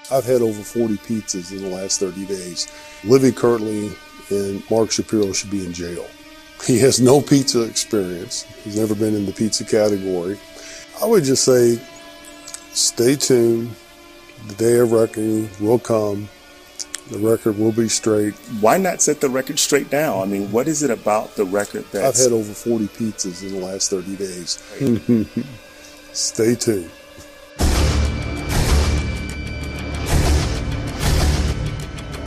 I've had over 40 pizzas in the last 30 days. Living currently in Mark Shapiro should be in jail. He has no pizza experience. He's never been in the pizza category. I would just say, stay tuned. The day of reckoning will come. The record will be straight. Why not set the record straight now? I mean, what is it about the record that's... I've had over 40 pizzas in the last 30 days. Stay tuned.